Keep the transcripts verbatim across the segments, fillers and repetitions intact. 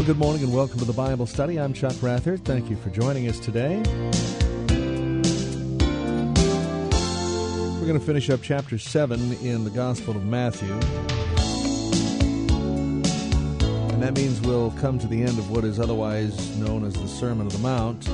good morning and welcome to the Bible Study. I'm Chuck Rathert. Thank you for joining us today. We're going to finish up chapter seven in the Gospel of Matthew. And that means we'll come to the end of what is otherwise known as the Sermon on the Mount.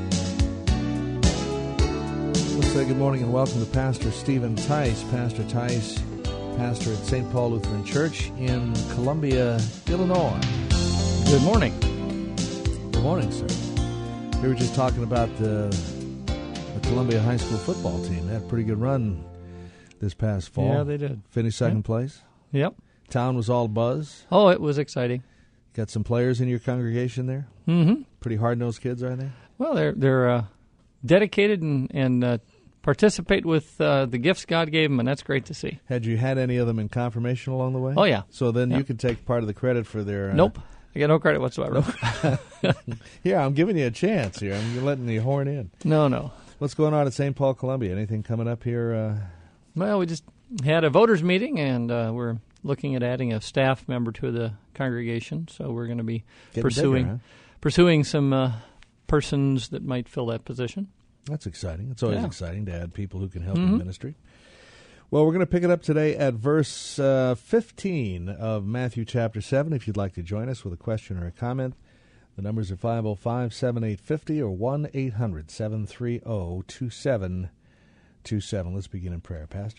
Let's say good morning and welcome to Pastor Stephen Tice. Pastor Tice, pastor at Saint Paul Lutheran Church in Columbia, Illinois. Good morning. Good morning, sir. We were just talking about the, the Columbia High School football team. They had a pretty good run this past fall. Yeah, they did. Finished second Yep. place. Yep. Town was all buzz. Oh, it was exciting. Got some players in your congregation there? Mm-hmm. Pretty hard-nosed kids, are they? Well, they're they're uh, dedicated and, and uh, participate with uh, the gifts God gave them, and that's great to see. Had you had any of them in confirmation along the way? Oh, yeah. So then Yeah. you could take part of the credit for their... Uh, Nope. I get no credit whatsoever. Here, I'm giving you a chance here. I'm letting you horn in. No, no. What's going on at Saint Paul, Columbia? Anything coming up here? Uh... Well, we just had a voters meeting, and uh, we're looking at adding a staff member to the congregation. So we're going to be Getting pursuing bigger, huh? pursuing some uh, persons that might fill that position. That's exciting. It's always Yeah. exciting to add people who can help Mm-hmm. in ministry. Well, we're going to pick it up today at verse uh, fifteen of Matthew chapter seven. If you'd like to join us with a question or a comment, the numbers are five oh five, seven eight five oh or one eight hundred, seven three zero, two seven two seven. Let's begin in prayer. Pastor?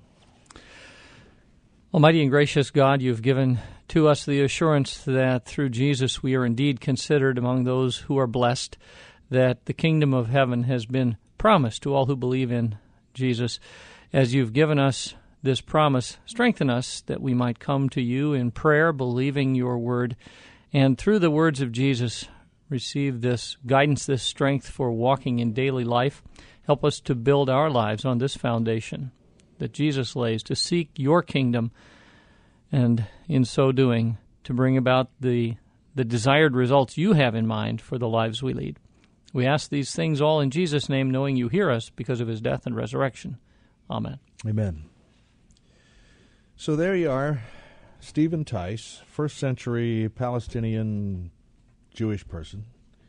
Almighty and gracious God, you've given to us the assurance that through Jesus we are indeed considered among those who are blessed, that the kingdom of heaven has been promised to all who believe in Jesus. As you've given us this promise, strengthen us that we might come to you in prayer, believing your word, and through the words of Jesus, receive this guidance, this strength for walking in daily life. Help us to build our lives on this foundation that Jesus lays, to seek your kingdom, and in so doing, to bring about the, the desired results you have in mind for the lives we lead. We ask these things all in Jesus' name, knowing you hear us because of his death and resurrection. Amen. Amen. So there you are, Stephen Tice, first century Palestinian Jewish person.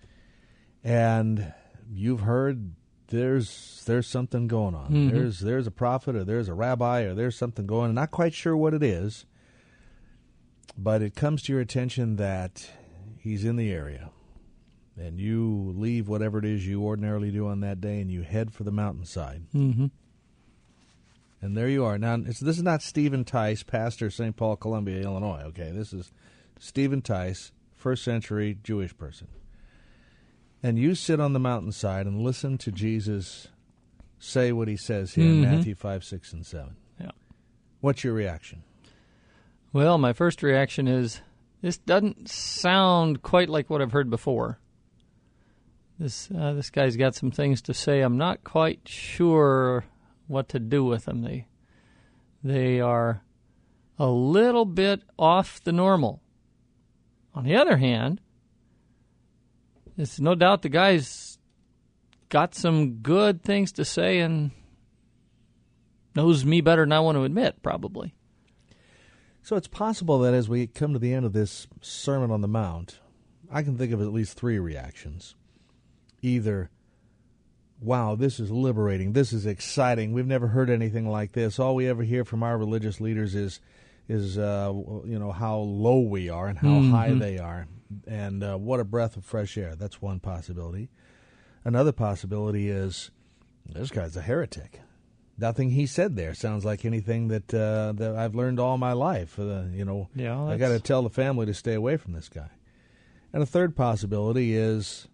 And you've heard there's there's something going on. Mm-hmm. There's there's a prophet or there's a rabbi or there's something going on. Not quite sure what it is, but it comes to your attention that he's in the area. And you leave whatever it is you ordinarily do on that day and you head for the mountainside. Mm-hmm. And there you are. Now, it's, this is not Stephen Tice, pastor, Saint Paul, Columbia, Illinois, okay? This is Stephen Tice, first century Jewish person. And you sit on the mountainside and listen to Jesus say what he says here Mm-hmm. in Matthew five, six, and seven. Yeah. What's your reaction? Well, my first reaction is, this doesn't sound quite like what I've heard before. This uh, this guy's got some things to say. I'm not quite sure what to do with them. They they are a little bit off the normal. On the other hand, it's no doubt the guy's got some good things to say and knows me better than I want to admit, probably. So it's possible that as we come to the end of this Sermon on the Mount, I can think of at least three reactions. Either, wow, this is liberating, this is exciting, we've never heard anything like this. All we ever hear from our religious leaders is, is uh, you know, how low we are and how Mm-hmm. high they are. And uh, what a breath of fresh air. That's one possibility. Another possibility is, this guy's a heretic. Nothing he said there sounds like anything that uh, that I've learned all my life. Uh, you know, Yeah, I that's- got to tell the family to stay away from this guy. And a third possibility is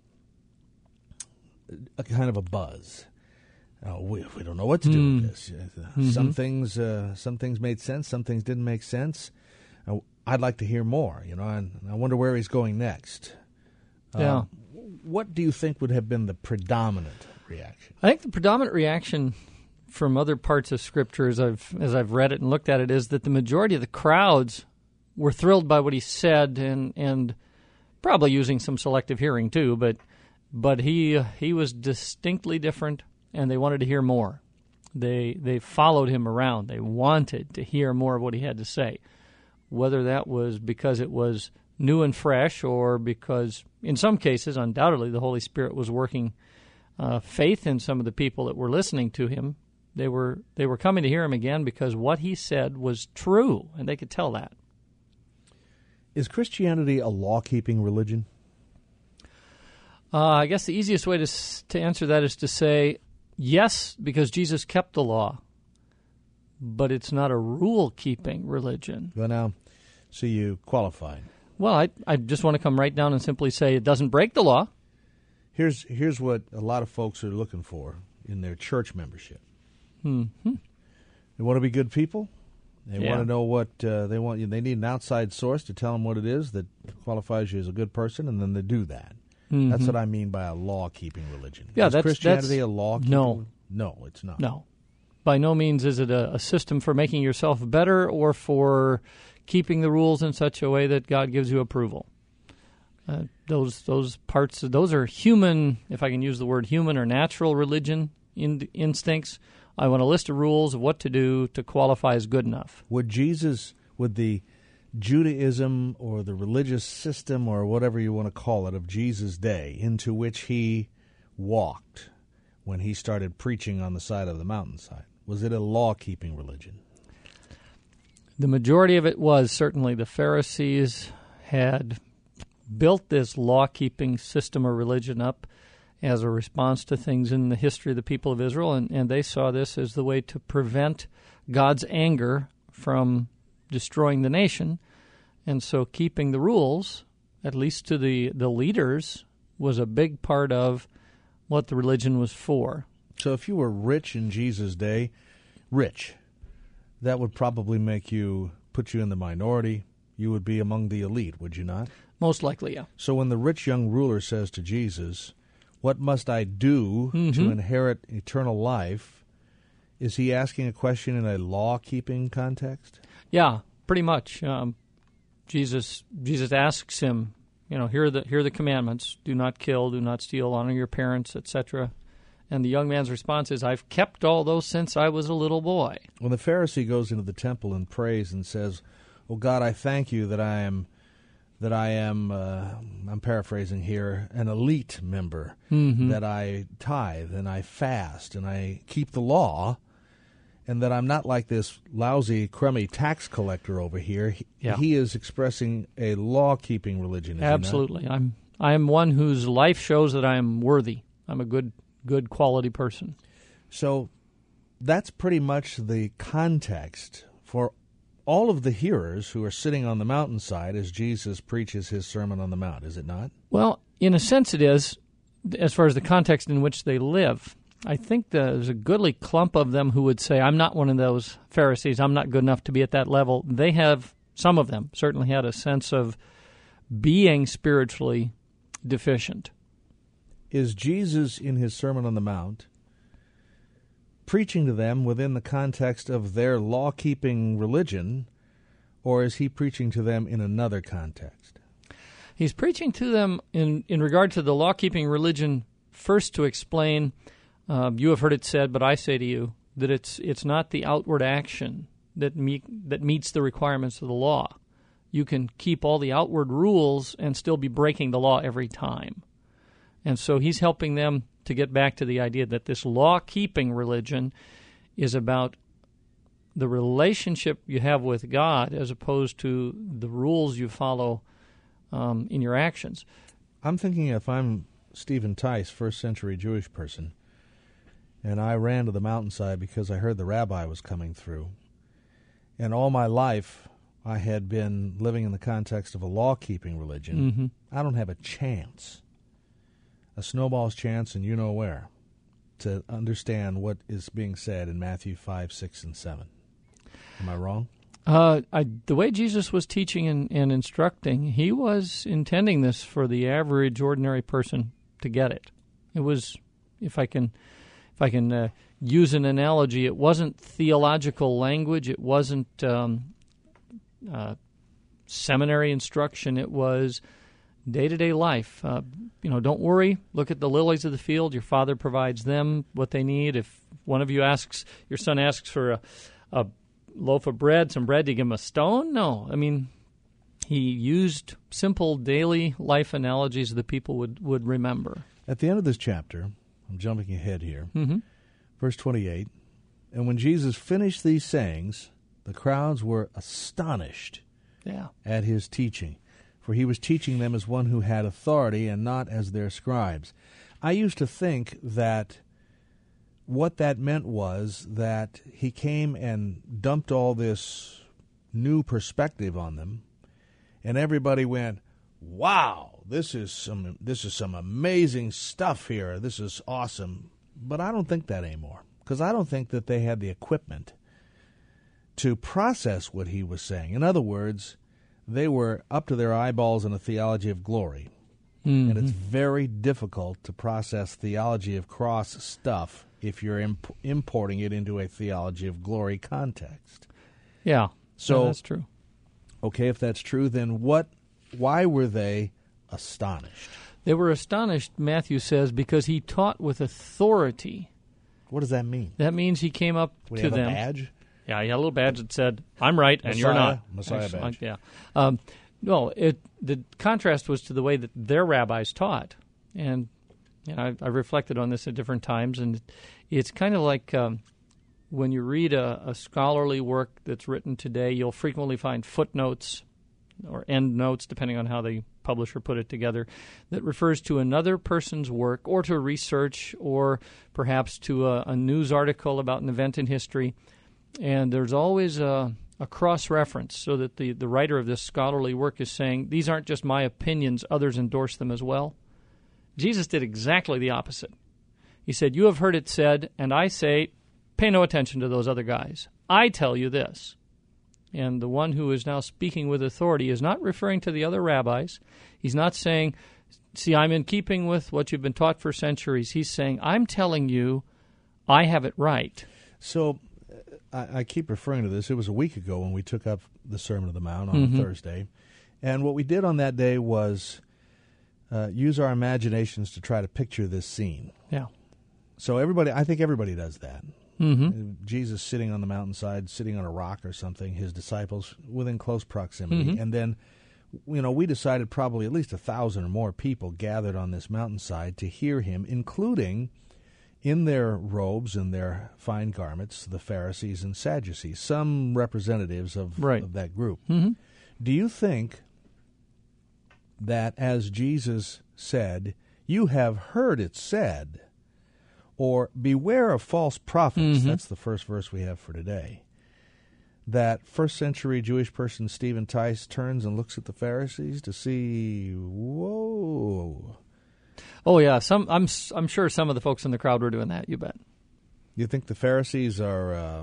a kind of a buzz. Uh, we, we don't know what to do Mm. with this. Uh, Mm-hmm. Some things, uh, some things made sense. Some things didn't make sense. Uh, I'd like to hear more. You know, and I wonder where he's going next. Yeah. Um, what do you think would have been the predominant reaction? I think the predominant reaction from other parts of Scripture, as I've as I've read it and looked at it, is that the majority of the crowds were thrilled by what he said, and and probably using some selective hearing too. But but he he was distinctly different, and they wanted to hear more. They they followed him around. They wanted to hear more of what he had to say, whether that was because it was new and fresh, or because in some cases, undoubtedly, the Holy Spirit was working uh, faith in some of the people that were listening to him. They were they were coming to hear him again because what he said was true, and they could tell that. Is Christianity a law-keeping religion? Uh, I guess the easiest way to to answer that is to say yes, because Jesus kept the law, but it's not a rule-keeping religion. Well, now, so you qualified. Well, I I just want to come right down and simply say it doesn't break the law. Here's here's what a lot of folks are looking for in their church membership. Mm-hmm. They want to be good people. They Yeah. want to know what uh, they want. They need an outside source to tell them what it is that qualifies you as a good person, and then they do that. Mm-hmm. That's what I mean by a law-keeping religion. Yeah, is that's- Christianity that's- a law-keeping? no. No, it's not. No. By no means is it a, a system for making yourself better or for keeping the rules in such a way that God gives you approval. Uh, those those parts, those are human, if I can use the word human or natural religion in, instincts. I want a list of rules of what to do to qualify as good enough. Would Jesus, would the Judaism or the religious system or whatever you want to call it of Jesus' day into which he walked when he started preaching on the side of the mountainside, was it a law-keeping religion? The majority of it was certainly the Pharisees had built this law-keeping system or religion up as a response to things in the history of the people of Israel, and, and they saw this as the way to prevent God's anger from destroying the nation. And so keeping the rules, at least to the, the leaders, was a big part of what the religion was for. So if you were rich in Jesus' day, rich, that would probably make you, put you in the minority. You would be among the elite, would you not? Most likely, yeah. So when the rich young ruler says to Jesus, "What must I do Mm-hmm. to inherit eternal life?" is he asking a question in a law-keeping context? Yeah, pretty much. Um, Jesus Jesus asks him, you know, here are the here are the commandments: do not kill, do not steal, honor your parents, et cetera. And the young man's response is, "I've kept all those since I was a little boy." When the Pharisee goes into the temple and prays and says, "Oh God, I thank you that I am, that I am, uh, I'm paraphrasing here, an elite member, Mm-hmm. that I tithe and I fast and I keep the law, and that I'm not like this lousy, crummy tax collector over here." He, Yeah. he is expressing a law-keeping religion. Is he not? Absolutely. I'm I am one whose life shows that I am worthy. I'm a good good quality person. So that's pretty much the context for all of the hearers who are sitting on the mountainside as Jesus preaches his Sermon on the Mount, is it not? Well, in a sense it is, as far as the context in which they live. I think there's a goodly clump of them who would say, I'm not one of those Pharisees, I'm not good enough to be at that level. They have, some of them certainly had a sense of being spiritually deficient. Is Jesus in his Sermon on the Mount preaching to them within the context of their law-keeping religion, or is he preaching to them in another context? He's preaching to them in, in regard to the law-keeping religion, first to explain, uh, you have heard it said, but I say to you, that it's it's not the outward action that meet, that meets the requirements of the law. You can keep all the outward rules and still be breaking the law every time. And so he's helping them to get back to the idea that this law-keeping religion is about the relationship you have with God as opposed to the rules you follow um, in your actions. I'm thinking if I'm Stephen Tice, first century Jewish person, and I ran to the mountainside because I heard the rabbi was coming through, and all my life I had been living in the context of a law-keeping religion, Mm-hmm. I don't have a chance, a snowball's chance, and you know where, to understand what is being said in Matthew five, six, and seven. Am I wrong? Uh, I, the way Jesus was teaching and, and instructing, he was intending this for the average, ordinary person to get it. It was, if I can, if I can uh, use an analogy, it wasn't theological language. It wasn't um, uh, seminary instruction. It was day-to-day life. Uh, you know, don't worry. Look at the lilies of the field. Your Father provides them what they need. If one of you asks, your son asks for a, a loaf of bread, some bread, do you give him a stone? No. I mean, he used simple daily life analogies that people would, would remember. At the end of this chapter, I'm jumping ahead here, Mm-hmm. verse twenty-eight, and when Jesus finished these sayings, the crowds were astonished Yeah. at his teaching, for he was teaching them as one who had authority and not as their scribes. I used to think that what that meant was that he came and dumped all this new perspective on them, and everybody went, "Wow, this is some this is some amazing stuff here. This is awesome." But I don't think that anymore, because I don't think that they had the equipment to process what he was saying. In other words, they were up to their eyeballs in a theology of glory. Mm-hmm. And it's very difficult to process theology of cross stuff if you're imp- importing it into a theology of glory context. Yeah, So yeah, that's true. Okay, if that's true, then what? Why were they astonished? They were astonished, Matthew says, because he taught with authority. What does that mean? That means he came up Would he to have them. a badge? Yeah, he had a little badge that said, "I'm right and you're Messiah- not." Messiah Actually, badge. Yeah. Um, no, it the contrast was to the way that their rabbis taught, and you know, I, I reflected on this at different times, and it's kind of like um, when you read a, a scholarly work that's written today, you'll frequently find footnotes or end notes, depending on how the publisher put it together, that refers to another person's work or to research or perhaps to a, a news article about an event in history. And there's always a, a cross-reference so that the, the writer of this scholarly work is saying, these aren't just my opinions, others endorse them as well. Jesus did exactly the opposite. He said, you have heard it said, and I say, pay no attention to those other guys. I tell you this. And the one who is now speaking with authority is not referring to the other rabbis. He's not saying, see, I'm in keeping with what you've been taught for centuries. He's saying, I'm telling you, I have it right. So I, I keep referring to this. It was a week ago when we took up the Sermon on the Mount on Mm-hmm. Thursday. And what we did on that day was uh, use our imaginations to try to picture this scene. Yeah. So everybody, I think everybody does that. Mm-hmm. Jesus sitting on the mountainside, sitting on a rock or something, his disciples within close proximity. Mm-hmm. And then, you know, we decided probably at least a thousand or more people gathered on this mountainside to hear him, including in their robes and their fine garments, the Pharisees and Sadducees, some representatives of, Right. of that group. Mm-hmm. Do you think that as Jesus said, you have heard it said, or beware of false prophets, Mm-hmm. that's the first verse we have for today, that first century Jewish person Stephen Tice turns and looks at the Pharisees to see, whoa. Oh, yeah. Some I'm I'm sure some of the folks in the crowd were doing that, you bet. You think the Pharisees are uh,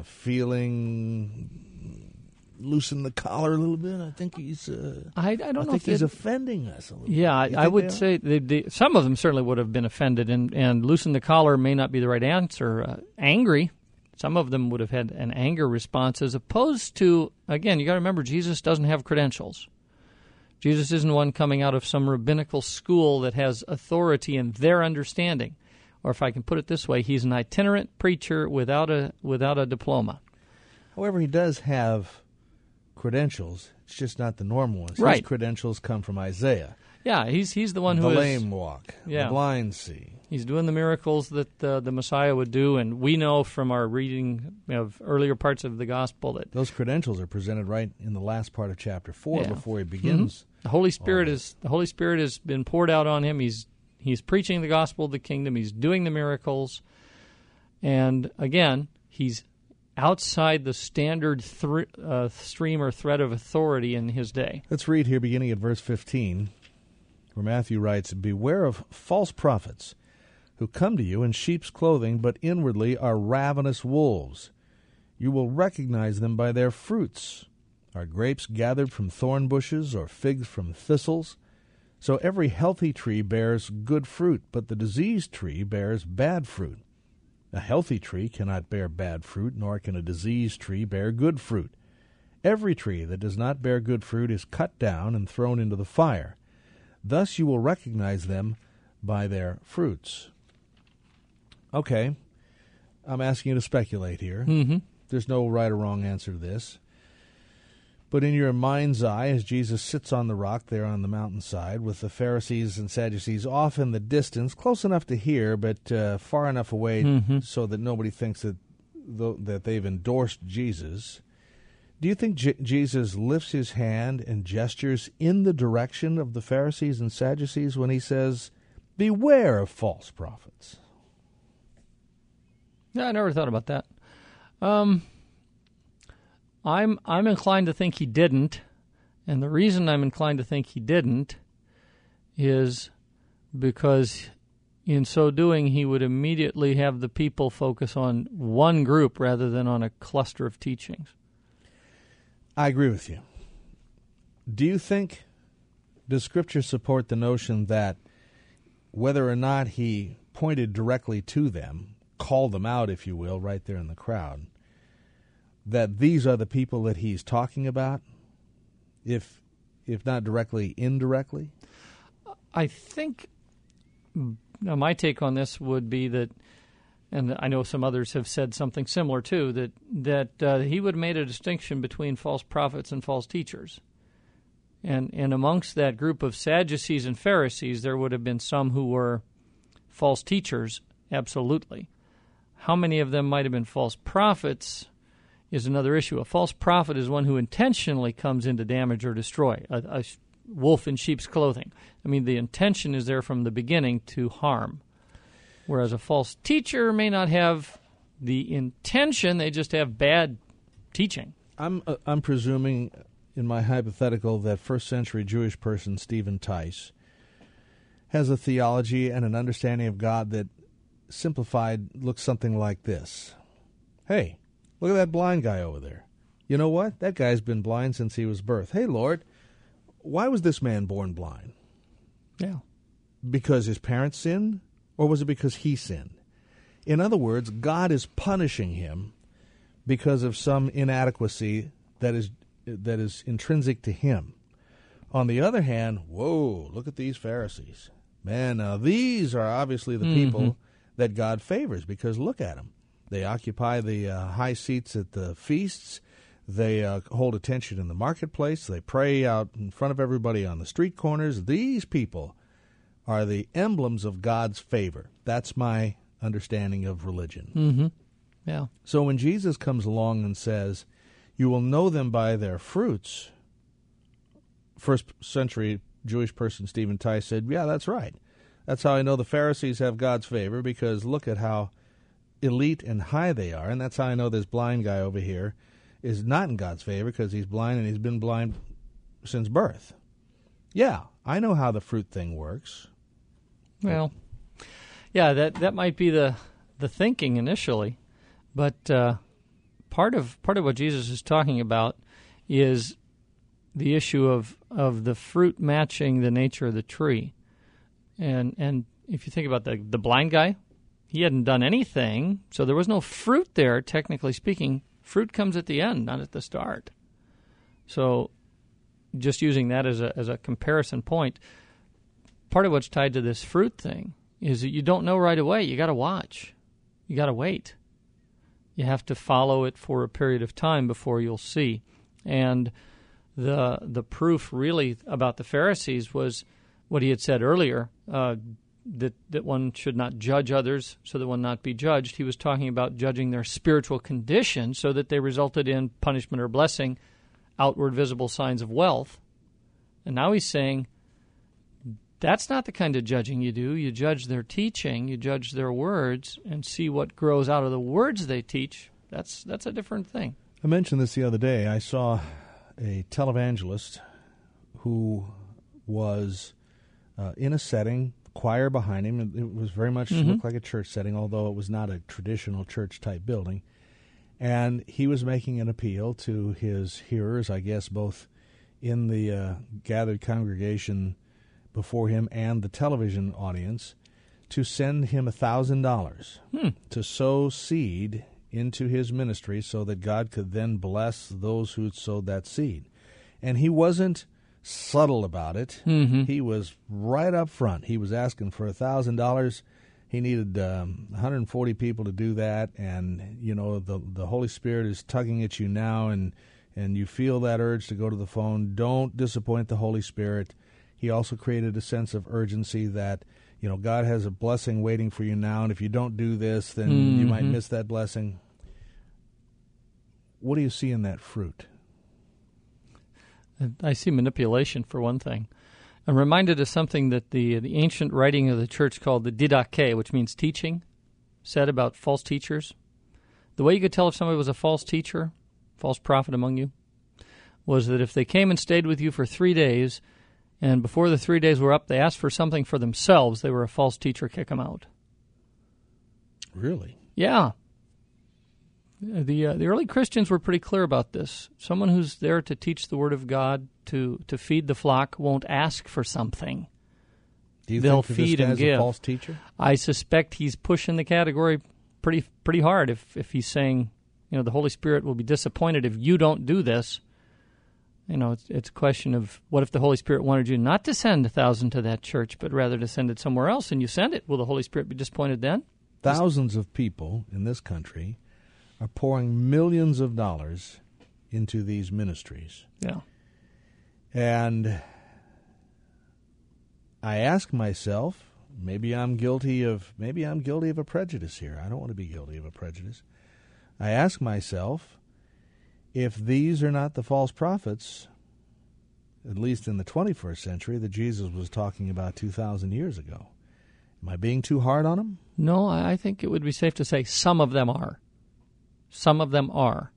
feeling loosen the collar a little bit? I think he's uh, I, I don't I know think if he's they'd- offending us a little Yeah, bit. You I, I think would they are? say they, they, some of them certainly would have been offended, and, and loosen the collar may not be the right answer. Uh, angry, some of them would have had an anger response, as opposed to, again, you got to remember, Jesus doesn't have credentials. Jesus isn't one coming out of some rabbinical school that has authority in their understanding. Or if I can put it this way, he's an itinerant preacher without a without a diploma. However, he does have credentials. It's just not the normal ones. Right. His credentials come from Isaiah. Yeah, he's he's the one The who is lame walk, Yeah. the blind see. he's doing the miracles that uh, the Messiah would do, and we know from our reading of earlier parts of the gospel that Those credentials are presented right in the last part of chapter four Yeah. before he begins. the Holy Spirit Oh. is the Holy Spirit has been poured out on him. He's he's preaching the gospel of the kingdom. He's doing the miracles, and again, he's outside the standard thr- uh, stream or thread of authority in his day. Let's read here beginning at verse fifteen, where Matthew writes, beware of false prophets who come to you in sheep's clothing, but inwardly are ravenous wolves. You will recognize them by their fruits. Are grapes gathered from thorn bushes, or figs from thistles? So every healthy tree bears good fruit, but the diseased tree bears bad fruit. A healthy tree cannot bear bad fruit, nor can a diseased tree bear good fruit. Every tree that does not bear good fruit is cut down and thrown into the fire. Thus you will recognize them by their fruits. Okay, I'm asking you to speculate here. Mm-hmm. There's no right or wrong answer to this. But in your mind's eye, as Jesus sits on the rock there on the mountainside with the Pharisees and Sadducees off in the distance, close enough to hear, but uh, far enough away mm-hmm. so that nobody thinks that th- that they've endorsed Jesus, do you think J- Jesus lifts his hand and gestures in the direction of the Pharisees and Sadducees when he says, "Beware of false prophets"? Yeah, I never thought about that. Um, I'm I'm inclined to think he didn't, and the reason I'm inclined to think he didn't is because in so doing he would immediately have the people focus on one group rather than on a cluster of teachings. I agree with you. Do you think, does Scripture support the notion that whether or not he pointed directly to them, called them out, if you will, right there in the crowd, that these are the people that he's talking about, if if not directly, indirectly? I think now my take on this would be that, and I know some others have said something similar too, that that uh, he would have made a distinction between false prophets and false teachers. And and amongst that group of Sadducees and Pharisees, there would have been some who were false teachers, absolutely. How many of them might have been false prophets is another issue. A false prophet is one who intentionally comes in to damage or destroy, a, a wolf in sheep's clothing. I mean, the intention is there from the beginning to harm. Whereas a false teacher may not have the intention, they just have bad teaching. I'm uh, I'm presuming in my hypothetical that first century Jewish person Stephen Tice has a theology and an understanding of God that, simplified, looks something like this. Hey, look at that blind guy over there. You know what? That guy's been blind since he was birth. Hey, Lord, why was this man born blind? Yeah. Because his parents sinned? Or was it because he sinned? In other words, God is punishing him because of some inadequacy that is that is intrinsic to him. On the other hand, whoa, look at these Pharisees. Man, now these are obviously the mm-hmm. people that God favors, because look at them. They occupy the uh, high seats at the feasts. They uh, hold attention in the marketplace. They pray out in front of everybody on the street corners. These people are the emblems of God's favor. That's my understanding of religion. Mm-hmm. Yeah. So when Jesus comes along and says, "You will know them by their fruits," first century Jewish person Stephen Tice said, yeah, that's right. That's how I know the Pharisees have God's favor, because look at how elite and high they are. And that's how I know this blind guy over here is not in God's favor, because he's blind and he's been blind since birth. Yeah, I know how the fruit thing works. Well, yeah, that that might be the the thinking initially, but uh, part of part of what Jesus is talking about is the issue of, of the fruit matching the nature of the tree. And and if you think about the the blind guy, he hadn't done anything, so there was no fruit there, technically speaking. Fruit comes at the end, not at the start. So just using that as a as a comparison point, part of what's tied to this fruit thing is that you don't know right away. You got to watch. You got to wait. You have to follow it for a period of time before you'll see. And the the proof really about the Pharisees was what he had said earlier, uh, that, that one should not judge others so that one not be judged. He was talking about judging their spiritual condition so that they resulted in punishment or blessing, outward visible signs of wealth. And now he's saying that's not the kind of judging you do. You judge their teaching, you judge their words, and see what grows out of the words they teach. That's that's a different thing. I mentioned this the other day. I saw a televangelist who was uh, in a setting, choir behind him. It was very much mm-hmm. looked like a church setting, although it was not a traditional church-type building. And he was making an appeal to his hearers, I guess, both in the uh, gathered congregation before him and the television audience, to send him one thousand dollars hmm. to sow seed into his ministry so that God could then bless those who sowed that seed. And he wasn't subtle about it. Mm-hmm. He was right up front. He was asking for one thousand dollars. He needed um, one hundred forty people to do that, and, you know, the the Holy Spirit is tugging at you now, and and you feel that urge to go to the phone, don't disappoint the Holy Spirit. He also created a sense of urgency that, you know, God has a blessing waiting for you now, and if you don't do this, then mm-hmm. you might miss that blessing. What do you see in that fruit? I see manipulation, for one thing. I'm reminded of something that the the ancient writing of the church called the Didache, which means teaching, said about false teachers. The way you could tell if somebody was a false teacher, false prophet among you, was that if they came and stayed with you for three days, and before the three days were up, they asked for something for themselves, they were a false teacher, kick them out. Really? Yeah. The uh, the early Christians were pretty clear about this. Someone who's there to teach the Word of God, to, to feed the flock, won't ask for something. Do you They'll think feed this and guy's give. a false teacher? I suspect he's pushing the category pretty pretty hard if, if he's saying, you know, the Holy Spirit will be disappointed if you don't do this. You know, it's, it's a question of what if the Holy Spirit wanted you not to send a thousand to that church, but rather to send it somewhere else, and you send it. Will the Holy Spirit be disappointed then? Thousands of people in this country are pouring millions of dollars into these ministries. Yeah. And I ask myself, maybe I'm guilty of maybe I'm guilty of a prejudice here. I don't want to be guilty of a prejudice. I ask myself, if these are not the false prophets, at least in the twenty-first century, that Jesus was talking about two thousand years ago, am I being too hard on them? No, I think it would be safe to say some of them are. Some of them are.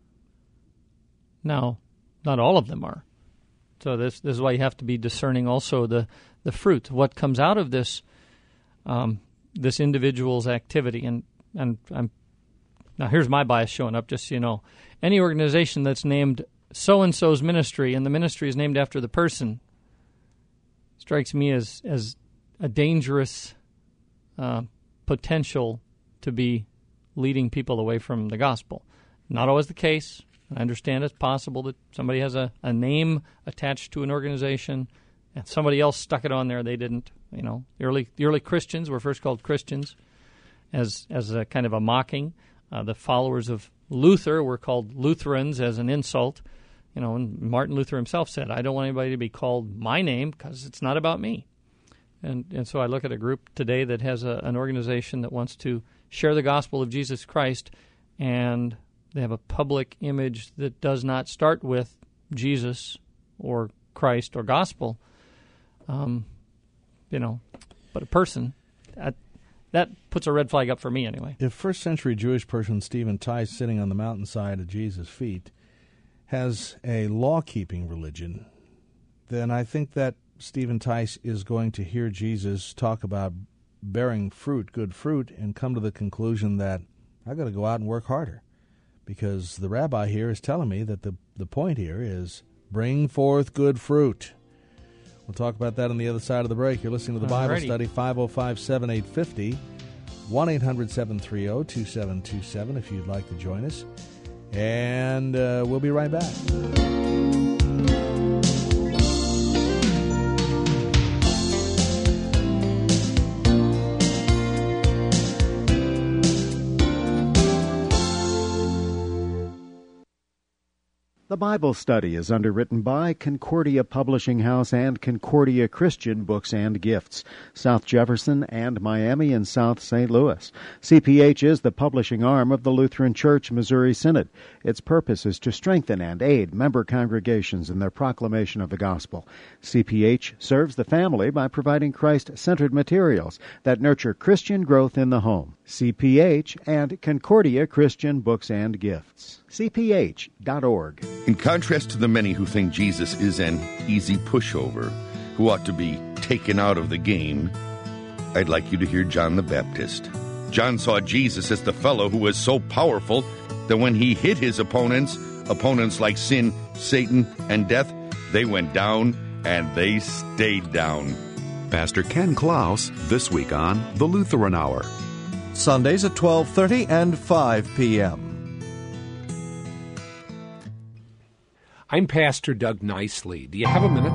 Now, not all of them are. So this this is why you have to be discerning also the, the fruit, what comes out of this um, this individual's activity. And and I'm now here's my bias showing up, just so you know. Any organization that's named so-and-so's ministry, and the ministry is named after the person, strikes me as, as a dangerous uh, potential to be leading people away from the gospel. Not always the case. I understand it's possible that somebody has a, a name attached to an organization and somebody else stuck it on there. They didn't. You know, the early the early Christians were first called Christians as as a kind of a mocking. Uh, the followers of Luther were called Lutherans as an insult. You know, and Martin Luther himself said, "I don't want anybody to be called my name because it's not about me." And and so I look at a group today that has a, an organization that wants to share the gospel of Jesus Christ, and they have a public image that does not start with Jesus or Christ or gospel, um, you know, but a person. That, that puts a red flag up for me anyway. If first century Jewish person Stephen Tice, sitting on the mountainside at Jesus' feet, has a law-keeping religion, then I think that Stephen Tice is going to hear Jesus talk about bearing fruit, good fruit, and come to the conclusion that I've got to go out and work harder, because the rabbi here is telling me that the, the point here is bring forth good fruit. We'll talk about that on the other side of the break. You're listening to the Bible Alrighty. Study, five oh five, seven eight five oh, one eight hundred, seven three oh, two seven two seven if you'd like to join us. And uh, we'll be right back. The Bible Study is underwritten by Concordia Publishing House and Concordia Christian Books and Gifts, South Jefferson and Miami and South Saint Louis. C P H is the publishing arm of the Lutheran Church Missouri Synod. Its purpose is to strengthen and aid member congregations in their proclamation of the gospel. C P H serves the family by providing Christ-centered materials that nurture Christian growth in the home. C P H and Concordia Christian Books and Gifts. C P H dot org. In contrast to the many who think Jesus is an easy pushover, who ought to be taken out of the game, I'd like you to hear John the Baptist. John saw Jesus as the fellow who was so powerful that when he hit his opponents, opponents like sin, Satan, and death, they went down and they stayed down. Pastor Ken Klaus, this week on The Lutheran Hour. Sundays at twelve thirty and five p.m. I'm Pastor Doug Nicely. Do you have a minute?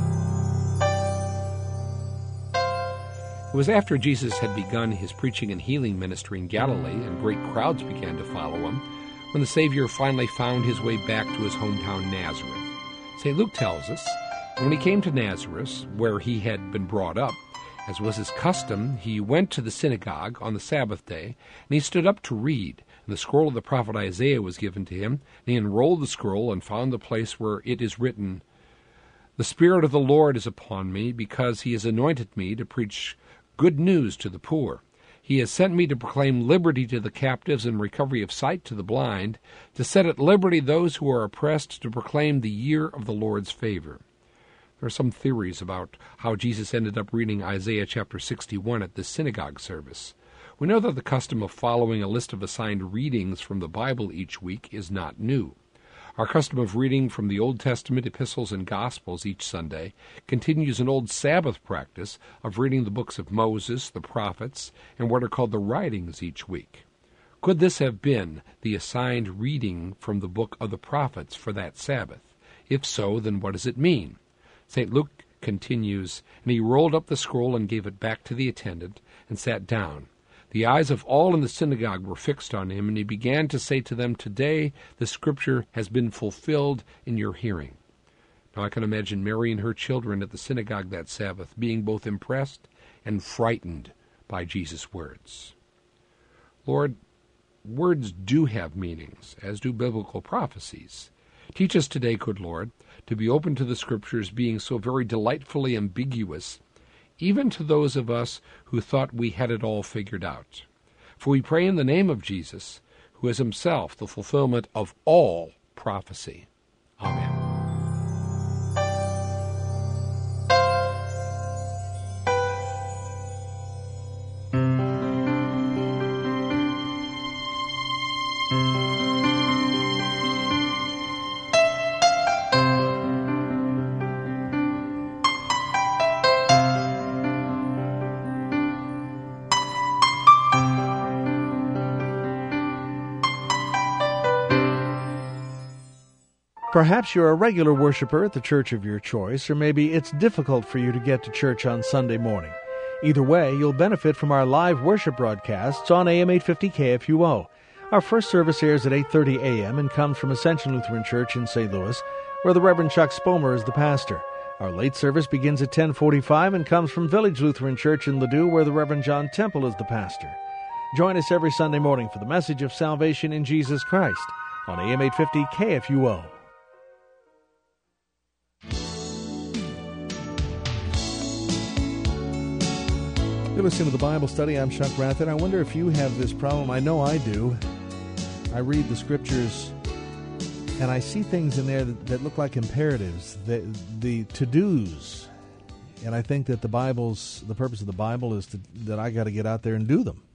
It was after Jesus had begun his preaching and healing ministry in Galilee, and great crowds began to follow him, when the Savior finally found his way back to his hometown Nazareth. Saint Luke tells us that when he came to Nazareth, where he had been brought up, as was his custom, he went to the synagogue on the Sabbath day, and he stood up to read. And the scroll of the prophet Isaiah was given to him, and he unrolled the scroll and found the place where it is written, "The Spirit of the Lord is upon me, because he has anointed me to preach good news to the poor. He has sent me to proclaim liberty to the captives and recovery of sight to the blind, to set at liberty those who are oppressed, to proclaim the year of the Lord's favor." There are some theories about how Jesus ended up reading Isaiah chapter sixty-one at this synagogue service. We know that the custom of following a list of assigned readings from the Bible each week is not new. Our custom of reading from the Old Testament epistles and Gospels each Sunday continues an old Sabbath practice of reading the books of Moses, the prophets, and what are called the writings each week. Could this have been the assigned reading from the book of the prophets for that Sabbath? If so, then what does it mean? Saint Luke continues, "And he rolled up the scroll and gave it back to the attendant and sat down. The eyes of all in the synagogue were fixed on him, and he began to say to them, 'Today the scripture has been fulfilled in your hearing.'" Now I can imagine Mary and her children at the synagogue that Sabbath being both impressed and frightened by Jesus' words. Lord, words do have meanings, as do biblical prophecies. Teach us today, good Lord, to be open to the Scriptures being so very delightfully ambiguous, even to those of us who thought we had it all figured out. For we pray in the name of Jesus, who is himself the fulfillment of all prophecy. Amen. Perhaps you're a regular worshiper at the church of your choice, or maybe it's difficult for you to get to church on Sunday morning. Either way, you'll benefit from our live worship broadcasts on A M eight fifty K F U O. Our first service airs at eight thirty a.m. and comes from Ascension Lutheran Church in Saint Louis, where the Reverend Chuck Spomer is the pastor. Our late service begins at ten forty-five and comes from Village Lutheran Church in Ladue, where the Reverend John Temple is the pastor. Join us every Sunday morning for the message of salvation in Jesus Christ on A M eight fifty K F U O. You're listening to the Bible Study. I'm Chuck Rathett. I wonder if you have this problem. I know I do. I read the Scriptures, and I see things in there that, that look like imperatives, the, the to-dos. And I think that the Bible's, the purpose of the Bible is to, that I got to get out there and do them.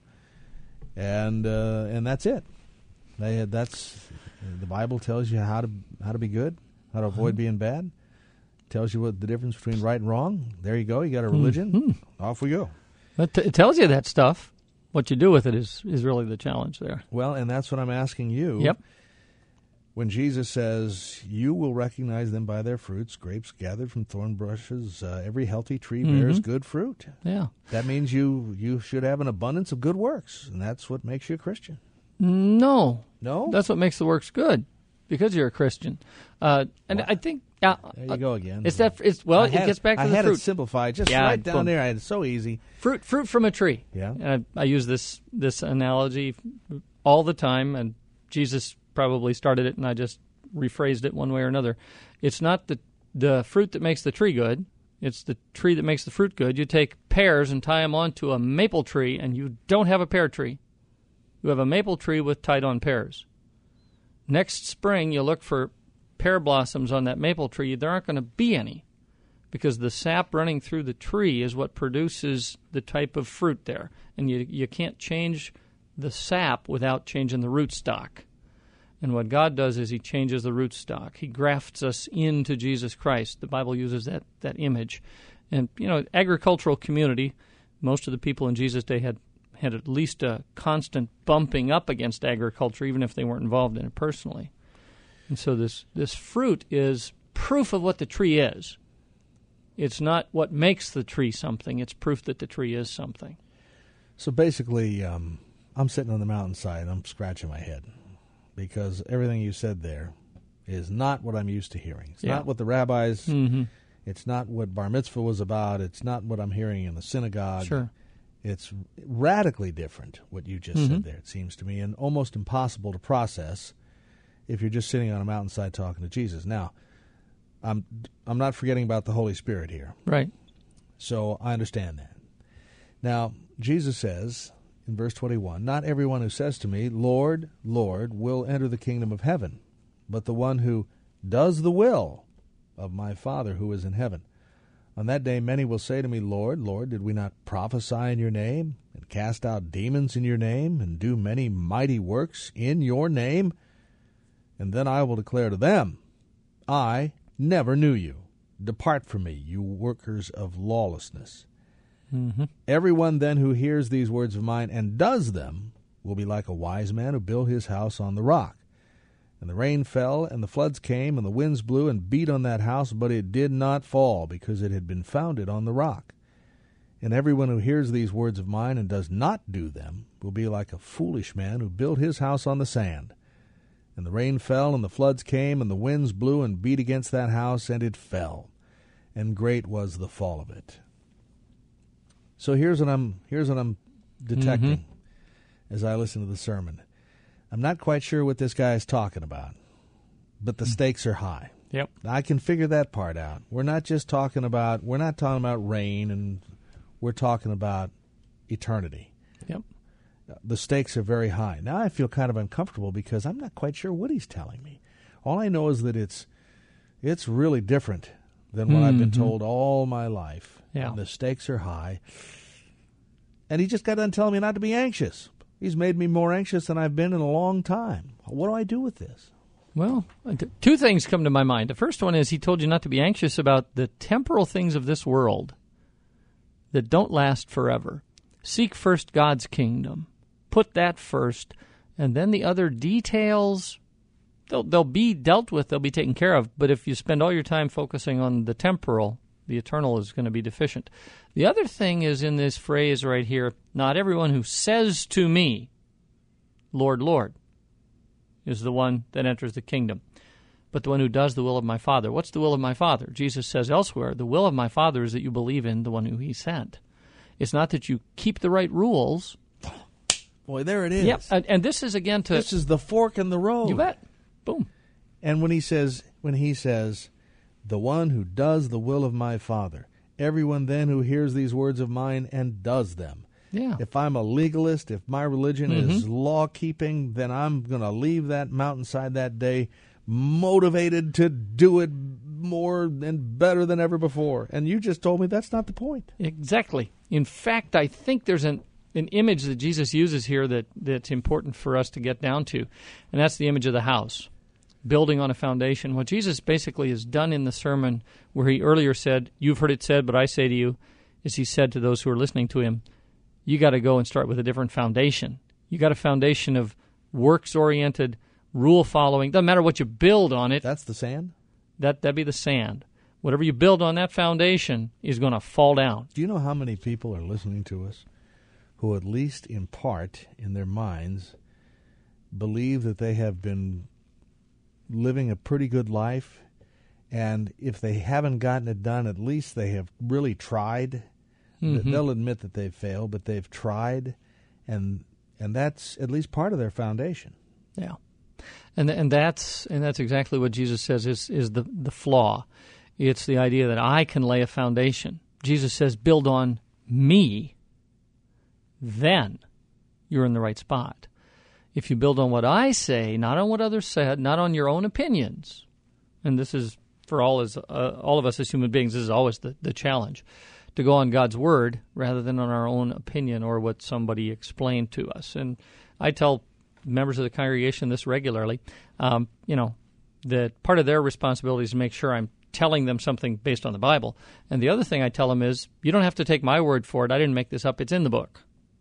And uh, and that's it. They, that's the Bible tells you how to how to be good, how to avoid being bad. Tells you what the difference between right and wrong. There you go. You got a religion. Mm-hmm. Off we go. It, t- it tells you that stuff. What you do with it is, is really the challenge there. Well, and that's what I'm asking you. Yep. When Jesus says, "You will recognize them by their fruits, grapes gathered from thorn bushes, uh, every healthy tree mm-hmm. bears good fruit." Yeah. That means you, you should have an abundance of good works, and that's what makes you a Christian. No. No? That's what makes the works good, because you're a Christian. Uh, and well, I think... Uh, there you go again. It's that. It's well. I it had, gets back to I the had fruit. it simplified, just yeah, right down boom. there. I had it so easy. Fruit, fruit from a tree. Yeah. And I, I use this this analogy all the time, and Jesus probably started it, and I just rephrased it one way or another. It's not the the fruit that makes the tree good. It's the tree that makes the fruit good. You take pears and tie them onto a maple tree, and you don't have a pear tree. You have a maple tree with tied-on pears. Next spring, you look for pear blossoms on that maple tree. There aren't going to be any, because the sap running through the tree is what produces the type of fruit there. And you you can't change the sap without changing the rootstock. And what God does is he changes the rootstock. He grafts us into Jesus Christ. The Bible uses that, that image. And, you know, agricultural community, most of the people in Jesus' day had, had at least a constant bumping up against agriculture, even if they weren't involved in it personally. And so this, this fruit is proof of what the tree is. It's not what makes the tree something. It's proof that the tree is something. So basically, um, I'm sitting on the mountainside and I'm scratching my head. because everything you said there is not what I'm used to hearing. It's Yeah. not what the rabbis, Mm-hmm. it's not what bar mitzvah was about, it's not what I'm hearing in the synagogue. Sure. It's radically different, what you just Mm-hmm. said there, it seems to me, and almost impossible to process if you're just sitting on a mountainside talking to Jesus. Now, I'm I'm not forgetting about the Holy Spirit here. Right. So I understand that. Now, Jesus says in verse twenty-one, "Not everyone who says to me, 'Lord, Lord,' will enter the kingdom of heaven, but the one who does the will of my Father who is in heaven. On that day many will say to me, 'Lord, Lord, did we not prophesy in your name, and cast out demons in your name, and do many mighty works in your name?' And then I will declare to them, 'I never knew you. Depart from me, you workers of lawlessness.' Mm-hmm. Everyone then who hears these words of mine and does them will be like a wise man who built his house on the rock. And the rain fell, and the floods came, and the winds blew and beat on that house, but it did not fall, because it had been founded on the rock. And everyone who hears these words of mine and does not do them will be like a foolish man who built his house on the sand. And the rain fell, and the floods came, and the winds blew and beat against that house, and it fell. And great was the fall of it." So here's what I'm here's what I'm detecting Mm-hmm. as I listen to the sermon. I'm not quite sure what this guy is talking about, but the Mm. stakes are high. Yep. I can figure that part out. We're not just talking about we're not talking about rain, and we're talking about eternity. Yep. The stakes are very high. Now I feel kind of uncomfortable because I'm not quite sure what he's telling me. All I know is that it's it's really different than what I've been Mm-hmm. told all my life. Yeah. And the stakes are high. And he just got done telling me not to be anxious. He's made me more anxious than I've been in a long time. What do I do with this? Well, t- two things come to my mind. The first one is he told you not to be anxious about the temporal things of this world that don't last forever. Seek first God's kingdom. Put that first, and then the other details, they'll, they'll be dealt with, they'll be taken care of. But if you spend all your time focusing on the temporal, the eternal is going to be deficient. The other thing is in this phrase right here, not everyone who says to me, 'Lord, Lord,' is the one that enters the kingdom, but the one who does the will of my Father." What's the will of my Father? Jesus says elsewhere, the will of my Father is that you believe in the one who he sent. It's not that you keep the right rules. Boy, there it is. Yeah, and, and this is again to... This is the fork in the road. You bet. Boom. And when he says, when he says, "The one who does the will of my Father," everyone then who hears these words of mine and does them. Yeah. If I'm a legalist, if my religion Mm-hmm. is law-keeping, then I'm going to leave that mountainside that day motivated to do it more and better than ever before. And you just told me that's not the point. Exactly. In fact, I think there's an, an image that Jesus uses here that, that's important for us to get down to, and that's the image of the house, building on a foundation. What Jesus basically has done in the sermon, where he earlier said, "You've heard it said, but I say to you," is he said to those who are listening to him, you got to go and start with a different foundation. You got a foundation of works-oriented, rule-following. Doesn't matter what you build on it. That's the sand? That, that'd be the sand. Whatever you build on that foundation is going to fall down. Do you know how many people are listening to us who, at least in part, in their minds, believe that they have been living a pretty good life, and if they haven't gotten it done, at least they have really tried? Mm-hmm. They'll admit that they've failed, but they've tried, and and that's at least part of their foundation. Yeah, and and that's and that's exactly what Jesus says is is the the flaw. It's the idea that I can lay a foundation. Jesus says, "Build on me, then you're in the right spot." If you build on what I say, not on what others said, not on your own opinions, and this is for all as uh, all of us as human beings, this is always the, the challenge, to go on God's word rather than on our own opinion or what somebody explained to us. And I tell members of the congregation this regularly, um, you know, that part of their responsibility is to make sure I'm telling them something based on the Bible. And the other thing I tell them is, you don't have to take my word for it. I didn't make this up. It's in the book.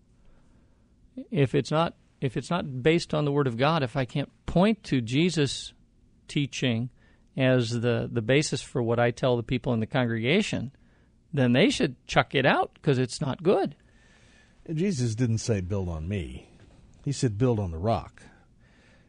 If it's not if it's not based on the Word of God, if I can't point to Jesus' teaching as the, the basis for what I tell the people in the congregation, then they should chuck it out because it's not good. Jesus didn't say build on me. He said build on the rock.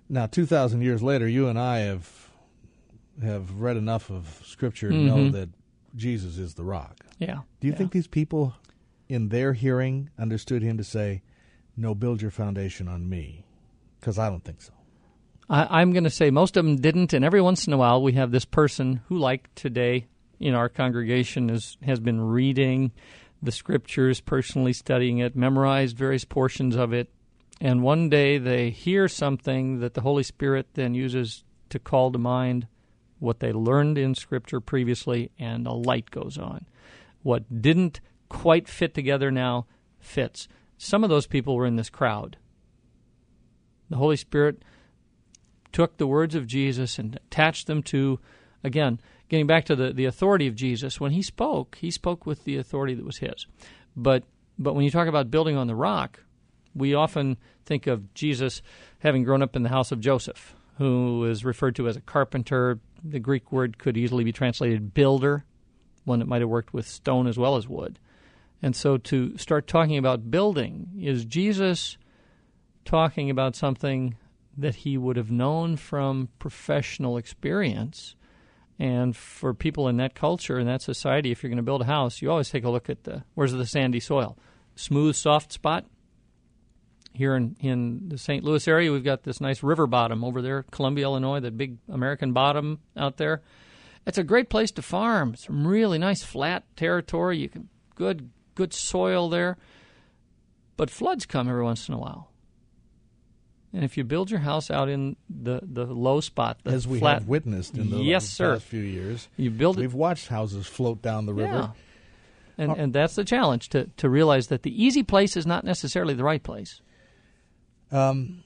Now, two thousand years later, you and I have have read enough of Scripture to Mm-hmm. know that Jesus is the rock. Yeah. Do you yeah. think these people, in their hearing, understood him to say, no, build your foundation on me? Because I don't think so. I, I'm going to say most of them didn't, and every once in a while we have this person who, like today in our congregation, is, has been reading the Scriptures, personally studying it, memorized various portions of it, and one day they hear something that the Holy Spirit then uses to call to mind what they learned in Scripture previously, and a light goes on. What didn't quite fit together now fits. Some of those people were in this crowd. The Holy Spirit took the words of Jesus and attached them to, again, getting back to the, the authority of Jesus. When he spoke, he spoke with the authority that was his. But but when you talk about building on the rock, we often think of Jesus having grown up in the house of Joseph, who is referred to as a carpenter. The Greek word could easily be translated builder, one that might have worked with stone as well as wood. And so to start talking about building, is Jesus talking about something that he would have known from professional experience? And for people in that culture, in that society, if you're going to build a house, you always take a look at the, where's the sandy soil? Smooth, soft spot? Here in, in the Saint Louis area, we've got this nice river bottom over there, Columbia, Illinois, that big American bottom out there. It's a great place to farm. Some really nice flat territory. You can good good soil there. But floods come every once in a while. And if you build your house out in the, the low spot, the As we flat, have witnessed in the yes, past sir. few years, you build it. we've watched houses float down the river. Yeah. And, and that's the challenge, to, to realize that the easy place is not necessarily the right place. Um,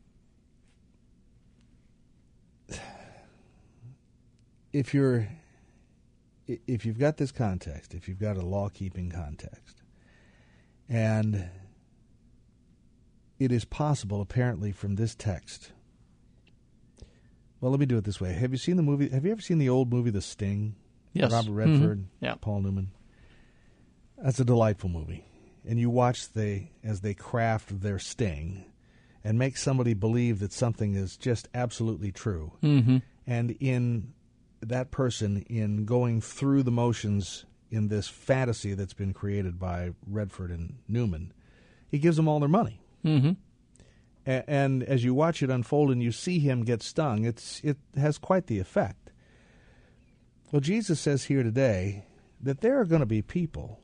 if you're, if you've got this context, if you've got a law-keeping context, and it is possible, apparently, from this text. Well, let me do it this way. Have you seen the movie? Have you ever seen the old movie, The Sting? Yes. Robert Redford, Mm-hmm. Yeah. Paul Newman. That's a delightful movie, and you watch they as they craft their sting, and make somebody believe that something is just absolutely true. Mm-hmm. And in that person, in going through the motions in this fantasy that's been created by Redford and Newman, he gives them all their money. Mm-hmm. A- and as you watch it unfold and you see him get stung, it's it has quite the effect. Well, Jesus says here today that there are going to be people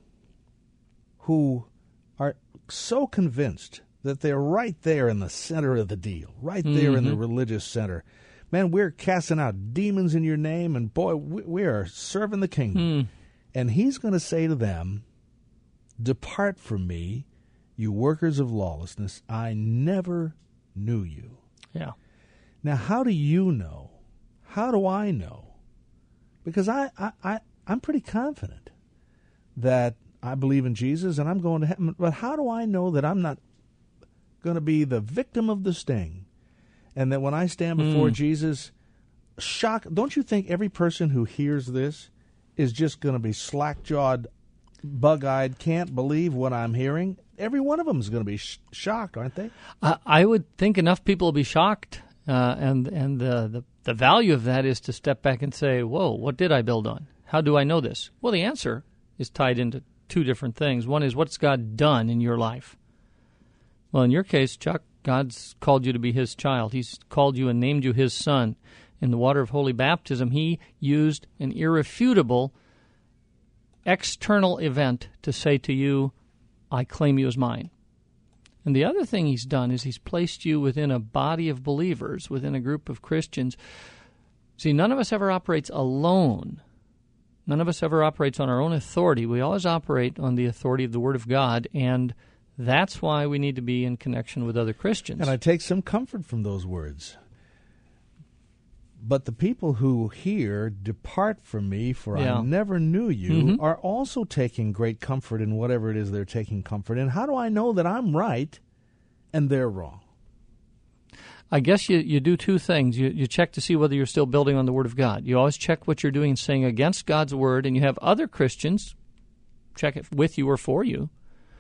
who are so convinced that they're right there in the center of the deal, right there Mm-hmm. in the religious center. Man, we're casting out demons in your name, and boy, we, we are serving the kingdom. Mm. And he's going to say to them, "Depart from me, you workers of lawlessness. I never knew you." Yeah. Now, how do you know? How do I know? Because I, I, I, I'm pretty confident that I believe in Jesus and I'm going to heaven. But how do I know that I'm not going to be the victim of the sting? And that when I stand before Mm. Jesus, shock, don't you think every person who hears this is just going to be slack-jawed, bug-eyed, can't believe what I'm hearing? Every one of them is going to be sh- shocked, aren't they? I, I would think enough people will be shocked, uh, and and the, the the value of that is to step back and say, "Whoa, what did I build on? How do I know this?" Well, the answer is tied into two different things. One is, what's God done in your life? Well, in your case, Chuck, God's called you to be His child. He's called you and named you His son. In the water of holy baptism, He used an irrefutable external event to say to you, "I claim you as mine." And the other thing He's done is He's placed you within a body of believers, within a group of Christians. See, none of us ever operates alone. None of us ever operates on our own authority. We always operate on the authority of the Word of God, and that's why we need to be in connection with other Christians. And I take some comfort from those words. But the people who hear, "Depart from me, for Yeah. I never knew you," Mhm. are also taking great comfort in whatever it is they're taking comfort in. How do I know that I'm right and they're wrong? I guess you, you do two things. You you check to see whether you're still building on the Word of God. You always check what you're doing and saying against God's Word, and you have other Christians check it with you or for you.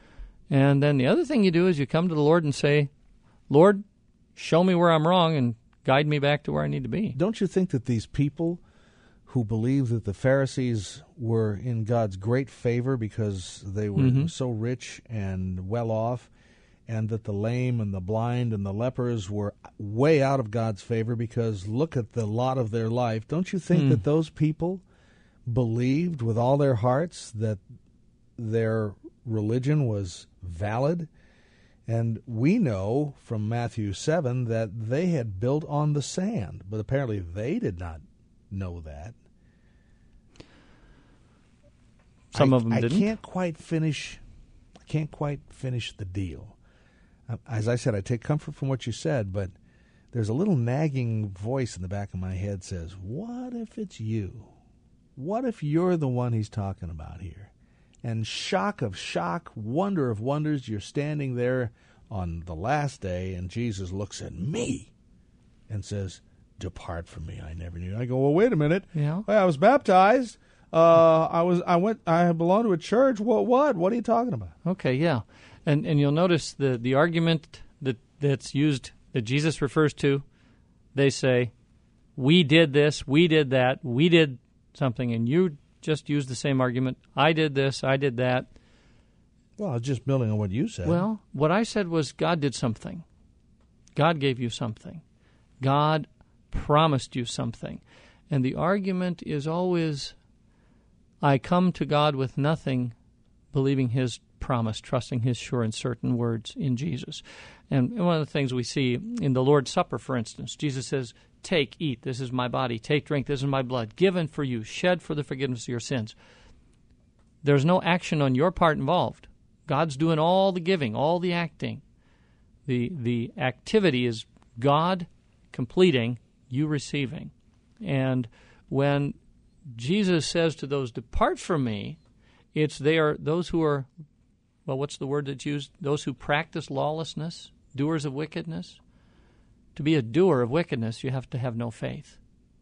And then the other thing you do is you come to the Lord and say, "Lord, show me where I'm wrong," and guide me back to where I need to be. Don't you think that these people who believe that the Pharisees were in God's great favor because they were Mm-hmm. so rich and well off, and that the lame and the blind and the lepers were way out of God's favor because look at the lot of their life? Don't you think Mm. that those people believed with all their hearts that their religion was valid? And we know from Matthew seven that they had built on the sand, but apparently they did not know that. Some I, of them I didn't. can't quite finish. I can't quite finish the deal. Uh, As I said, I take comfort from what you said, but there's a little nagging voice in the back of my head says, "What if it's you? What if you're the one he's talking about here?" And shock of shock, wonder of wonders, you're standing there on the last day, and Jesus looks at me and says, "Depart from me, I never knew you." I go, "Well, wait a minute. Yeah. Well, I was baptized. Uh, I was. I went. I belong to a church. What? What? What are you talking about?" Okay, yeah. And and you'll notice the, the argument that, that's used, that Jesus refers to, they say, we did this, we did that, we did something, and you just used the same argument. I did this, I did that. Well, I was just building on what you said. Well, what I said was God did something. God gave you something. God promised you something. And the argument is always, I come to God with nothing, believing His promise, trusting His sure and certain words in Jesus. And one of the things we see in the Lord's Supper, for instance, Jesus says, take, eat, this is my body. Take, drink, this is my blood, given for you, shed for the forgiveness of your sins. There's no action on your part involved. God's doing all the giving, all the acting. The the activity is God completing, you receiving. And when Jesus says to those, depart from me, it's they are those who are, well, what's the word that's used? Those who practice lawlessness, doers of wickedness. To be a doer of wickedness, you have to have no faith.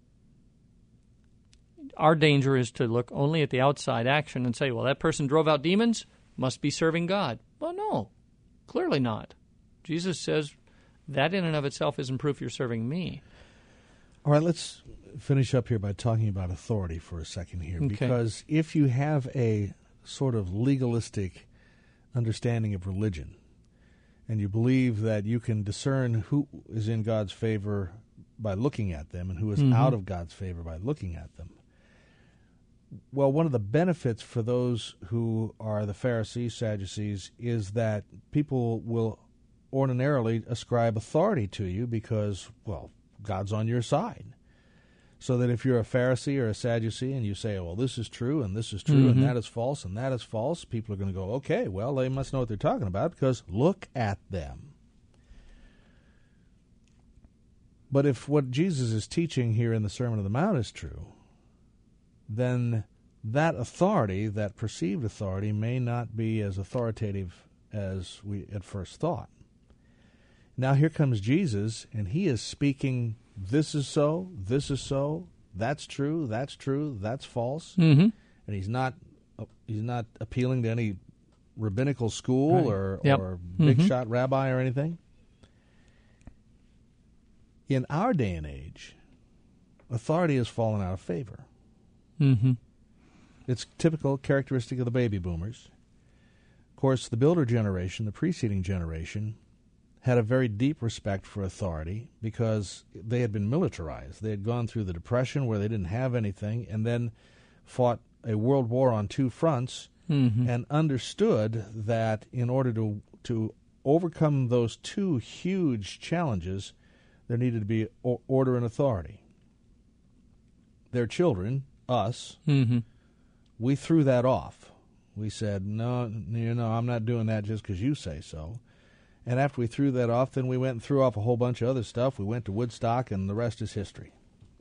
Our danger is to look only at the outside action and say, well, that person drove out demons, must be serving God. Well, no, clearly not. Jesus says that in and of itself isn't proof you're serving me. All right, let's finish up here by talking about authority for a second here. Okay. Because if you have a sort of legalistic understanding of religion, and you believe that you can discern who is in God's favor by looking at them and who is Mm-hmm. out of God's favor by looking at them, well, one of the benefits for those who are the Pharisees, Sadducees, is that people will ordinarily ascribe authority to you because, well, God's on your side. So that if you're a Pharisee or a Sadducee and you say, well, this is true and this is true Mm-hmm. and that is false and that is false, people are going to go, okay, well, they must know what they're talking about because look at them. But if what Jesus is teaching here in the Sermon on the Mount is true, then that authority, that perceived authority, may not be as authoritative as we at first thought. Now here comes Jesus, and he is speaking, this is so, this is so, that's true, that's true, that's false. Mm-hmm. And he's not he's not appealing to any rabbinical school Right. or, Yep. or big Mhm. shot rabbi or anything. In our day and age, authority has fallen out of favor. Mm-hmm. It's typical characteristic of the baby boomers. Of course, the builder generation, the preceding generation, had a very deep respect for authority because they had been militarized. They had gone through the Depression where they didn't have anything and then fought a world war on two fronts Mm-hmm. and understood that in order to to overcome those two huge challenges, there needed to be o- order and authority. Their children, us, Mm-hmm. we threw that off. We said, no, you know, I'm not doing that just because you say so. And after we threw that off, then we went and threw off a whole bunch of other stuff. We went to Woodstock, and the rest is history.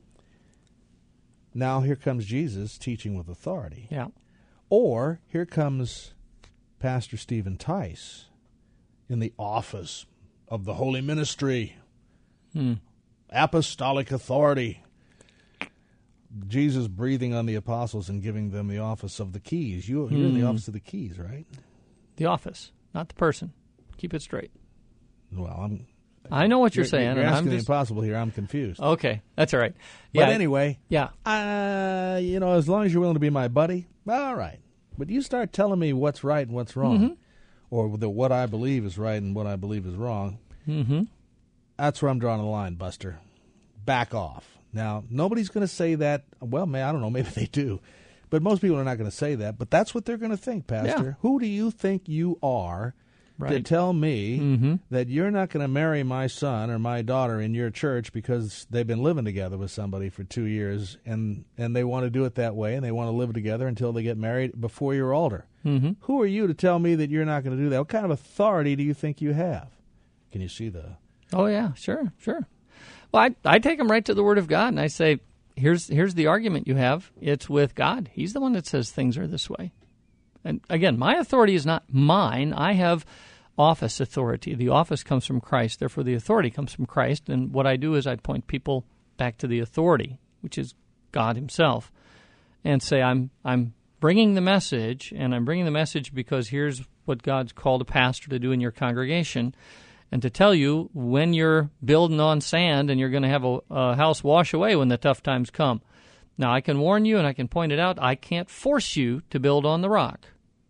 Now here comes Jesus teaching with authority. Yeah. Or here comes Pastor Stephen Tice in the office of the Holy Ministry, Hmm. apostolic authority. Jesus breathing on the apostles and giving them the office of the keys. You, you're in the Hmm. office of the keys, right? The office, not the person. Keep it straight. Well, I'm I know what you're, you're saying. You're and asking I'm the just... impossible here. I'm confused. Okay, that's all right. But Yeah. anyway, yeah. Uh, you know, as long as you're willing to be my buddy, all right. But you start telling me what's right and what's wrong, mm-hmm. or the, what I believe is right and what I believe is wrong, mm-hmm. that's where I'm drawing the line, Buster. Back off. Now, nobody's going to say that. Well, man, I don't know. Maybe they do. But most people are not going to say that. But that's what they're going to think, Pastor. Yeah. Who do you think you are right. to tell me mm-hmm. that you're not going to marry my son or my daughter in your church because they've been living together with somebody for two years and, and they want to do it that way and they want to live together until they get married before your altar? Mm-hmm. Who are you to tell me that you're not going to do that? What kind of authority do you think you have? Can you see the... Oh, yeah, sure, sure. Well, I, I take them right to the Word of God, and I say, here's here's the argument you have. It's with God. He's the one that says things are this way. And again, my authority is not mine. I have office authority. The office comes from Christ. Therefore, the authority comes from Christ. And what I do is I point people back to the authority, which is God himself, and say, I'm I'm bringing the message, and I'm bringing the message because here's what God's called a pastor to do in your congregation. And to tell you, when you're building on sand and you're going to have a, a house wash away when the tough times come. Now, I can warn you and I can point it out, I can't force you to build on the rock.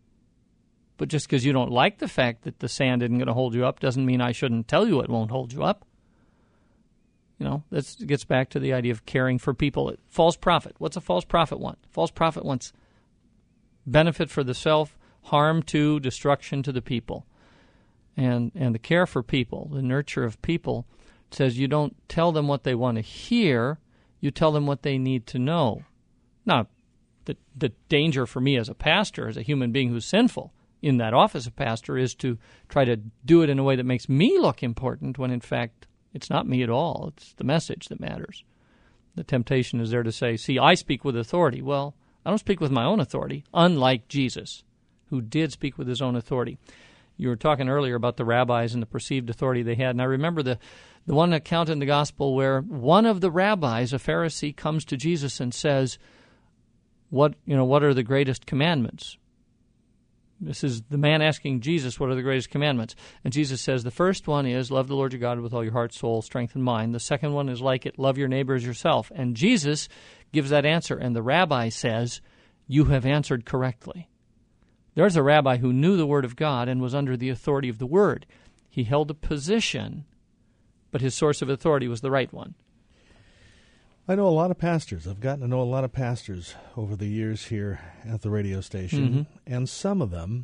But just because you don't like the fact that the sand isn't going to hold you up doesn't mean I shouldn't tell you it won't hold you up. You know, this gets back to the idea of caring for people. False prophet. What's a false prophet want? False prophet wants benefit for the self, harm to, destruction to the people. And and the care for people, the nurture of people, says you don't tell them what they want to hear, you tell them what they need to know. Now, the the danger for me as a pastor, as a human being who's sinful in that office of pastor, is to try to do it in a way that makes me look important when, in fact, it's not me at all. It's the message that matters. The temptation is there to say, see, I speak with authority. Well, I don't speak with my own authority, unlike Jesus, who did speak with his own authority. You were talking earlier about the rabbis and the perceived authority they had. And I remember the, the one account in the gospel where one of the rabbis, a Pharisee, comes to Jesus and says, "What you know? What are the greatest commandments?" This is the man asking Jesus, what are the greatest commandments? And Jesus says, the first one is, love the Lord your God with all your heart, soul, strength, and mind. The second one is like it, love your neighbor as yourself. And Jesus gives that answer, and the rabbi says, you have answered correctly. There's a rabbi who knew the Word of God and was under the authority of the Word. He held a position, but his source of authority was the right one. I know a lot of pastors. I've gotten to know a lot of pastors over the years here at the radio station, mm-hmm. and some of them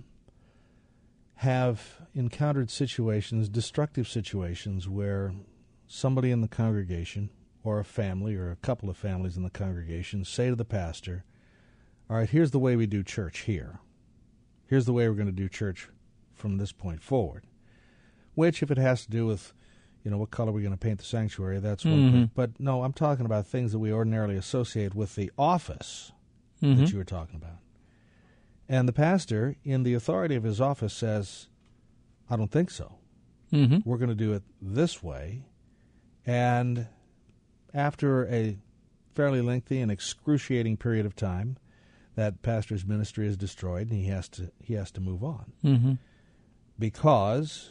have encountered situations, destructive situations, where somebody in the congregation or a family or a couple of families in the congregation say to the pastor, all right, here's the way we do church here. Here's the way we're going to do church from this point forward, which, if it has to do with, you know, what color we're going to paint the sanctuary, that's one mm-hmm. thing. But no, I'm talking about things that we ordinarily associate with the office mm-hmm. that you were talking about. And the pastor, in the authority of his office, says, I don't think so. Mm-hmm. We're going to do it this way. And after a fairly lengthy and excruciating period of time, that pastor's ministry is destroyed, and he has to he has to move on. Mm-hmm. Because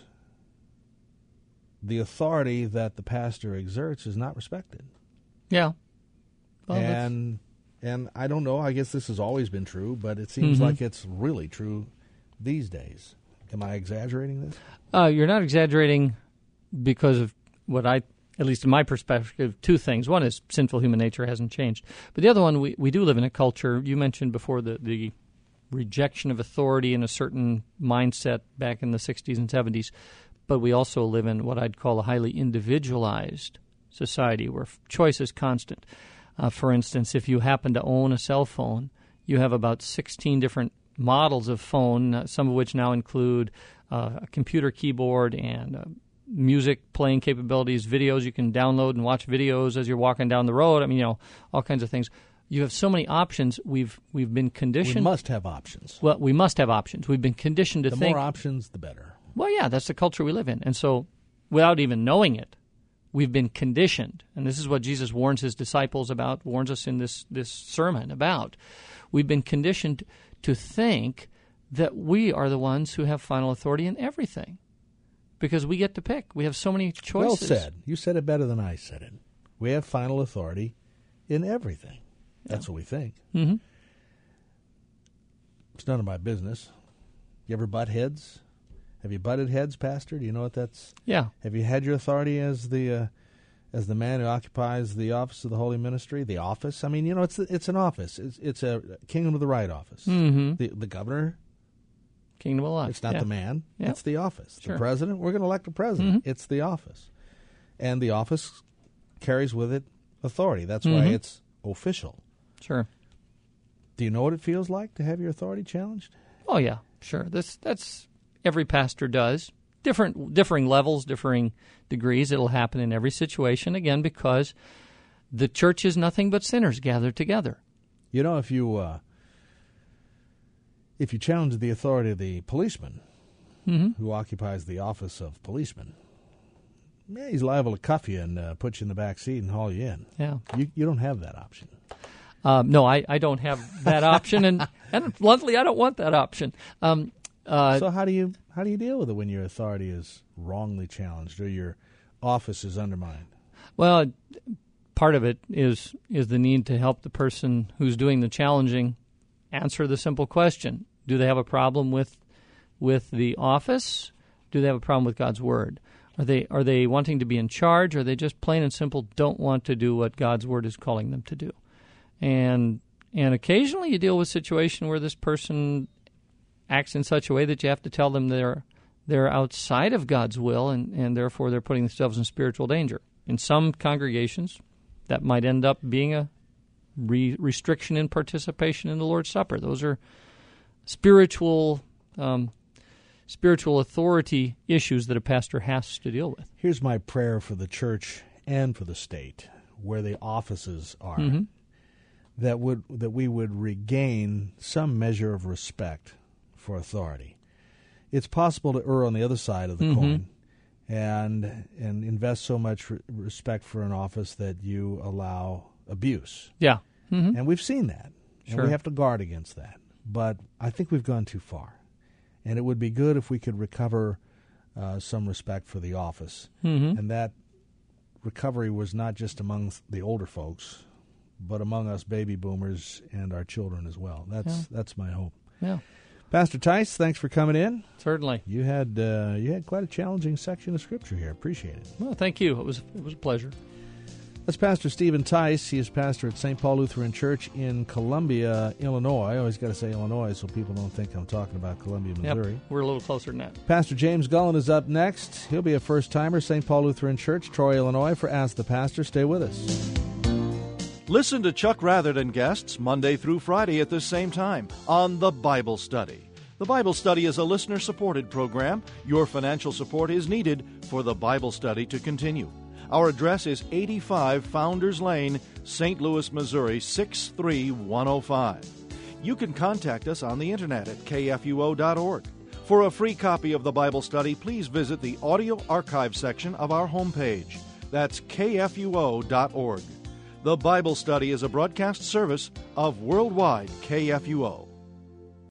the authority that the pastor exerts is not respected. Yeah. Well, and and I don't know, I guess this has always been true, but it seems mm-hmm. like it's really true these days. Am I exaggerating this? Uh, you're not exaggerating because of what I, at least in my perspective, two things. One is sinful human nature hasn't changed. But the other one, we, we do live in a culture, you mentioned before the, the rejection of authority in a certain mindset back in the sixties and seventies. But we also live in what I'd call a highly individualized society where choice is constant. Uh, for instance, if you happen to own a cell phone, you have about sixteen different models of phone, uh, some of which now include uh, a computer keyboard and uh, music playing capabilities, videos you can download and watch videos as you're walking down the road. I mean, you know, all kinds of things. You have so many options. We've we've been conditioned. We must have options. Well, we must have options. We've been conditioned to the think. The more options, the better. Well, yeah, that's the culture we live in. And so, without even knowing it, we've been conditioned. And this is what Jesus warns his disciples about, warns us in this, this sermon about. We've been conditioned to think that we are the ones who have final authority in everything. because we get to pick. We have so many choices. Well said. You said it better than I said it. We have final authority in everything. That's yeah. what we think. Mm-hmm. It's none of my business. You ever butt heads? Have you butted heads, Pastor? Do you know what that's? Yeah. Have you had your authority as the uh, as the man who occupies the office of the Holy Ministry, the office? I mean, you know, it's it's an office. It's it's a Kingdom of the Right office. Mm-hmm. The the governor. Kingdom of Life. It's not yeah. the man. Yeah. It's the office. Sure. The president. We're going to elect a president. Mm-hmm. It's the office, and the office carries with it authority. That's mm-hmm. why it's official. Sure. Do you know what it feels like to have your authority challenged? Oh yeah, sure. That's that's every pastor does. Different, differing levels, differing degrees. It'll happen in every situation. Again, because the church is nothing but sinners gathered together. You know, if you uh, if you challenge the authority of the policeman mm-hmm. who occupies the office of policeman, yeah, he's liable to cuff you and uh, put you in the back seat and haul you in. Yeah, you you don't have that option. Um, no, I, I don't have that option, and, and bluntly, I don't want that option. Um, uh, so how do you how do you deal with it when your authority is wrongly challenged or your office is undermined? Well, part of it is is the need to help the person who's doing the challenging answer the simple question: do they have a problem with with the office? Do they have a problem with God's Word? Are they are they wanting to be in charge? Or are they just plain and simple don't want to do what God's Word is calling them to do? And and occasionally you deal with a situation where this person acts in such a way that you have to tell them they're they're outside of God's will, and, and therefore they're putting themselves in spiritual danger. In some congregations, that might end up being a re- restriction in participation in the Lord's Supper. Those are spiritual um, spiritual authority issues that a pastor has to deal with. Here's my prayer for the church and for the state, where the offices are. Mm-hmm. That would that we would regain some measure of respect for authority. It's possible to err on the other side of the mm-hmm. coin and and invest so much re- respect for an office that you allow abuse. Yeah. Mm-hmm. And we've seen that. Sure. And we have to guard against that. But I think we've gone too far. And it would be good if we could recover uh, some respect for the office. Mm-hmm. And that recovery was not just among the older folks, but among us baby boomers and our children as well. That's yeah. that's my hope. Yeah. Pastor Tice, thanks for coming in. Certainly. You had uh, you had quite a challenging section of Scripture here. Appreciate it. Well, thank you. It was it was a pleasure. That's Pastor Stephen Tice. He is pastor at Saint Paul Lutheran Church in Columbia, Illinois. I always got to say Illinois so people don't think I'm talking about Columbia, Missouri. Yep, we're a little closer than that. Pastor James Gullen is up next. He'll be a first-timer, Saint Paul Lutheran Church, Troy, Illinois, for Ask the Pastor. Stay with us. Listen to Chuck Rather and guests Monday through Friday at this same time on The Bible Study. The Bible Study is a listener-supported program. Your financial support is needed for the Bible Study to continue. Our address is eighty-five Founders Lane, Saint Louis, Missouri, six three one oh five. You can contact us on the internet at k f u o dot org. For a free copy of the Bible Study, please visit the audio archive section of our homepage. That's k f u o dot org. The Bible Study is a broadcast service of Worldwide K F U O.